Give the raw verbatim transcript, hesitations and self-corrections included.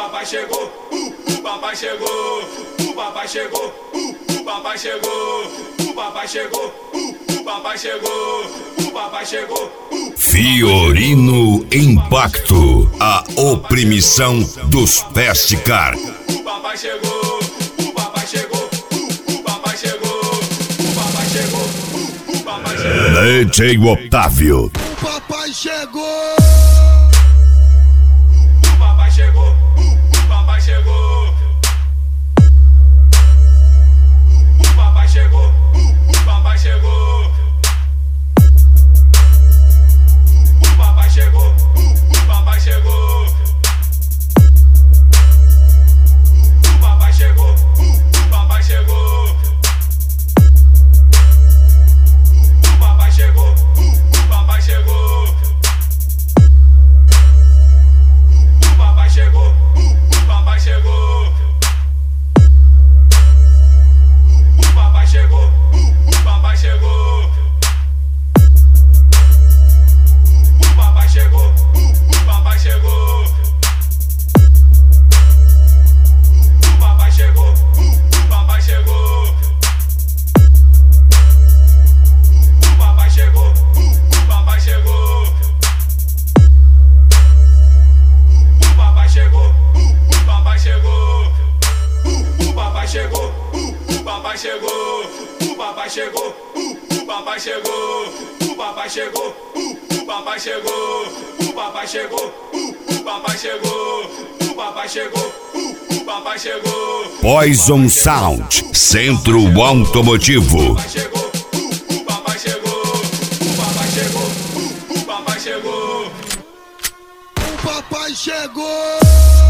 papai chegou, uh, o papai chegou, o papai chegou, uh, o papai chegou, o papai chegou, uh, o papai chegou, o papai chegou. Uh, Fiorino Impacto, a oprimição dos Festcar. O papai chegou, o papai chegou, uh, o papai chegou, o papai chegou, uh, o papai chegou. D J Otávio. O papai chegou. O papai chegou, o papai chegou. O papai chegou, o papai chegou. O papai chegou, o papai chegou. O papai chegou, o papai chegou. O papai chegou, o papai chegou. O papai chegou, o papai chegou. O papai chegou, o papai chegou. O papai chegou, o papai chegou. O papai chegou, o papai chegou. O papai chegou, o papai chegou. O papai chegou, o papai chegou. O papai chegou, o papai chegou. O papai chegou, o papai chegou. O papai chegou, o papai chegou. O papai chegou, o papai chegou. O papai chegou, o papai chegou. Poison Sound, Centro Automotivo. O papai chegou, o papai chegou. O papai chegou, o papai chegou. O papai chegou.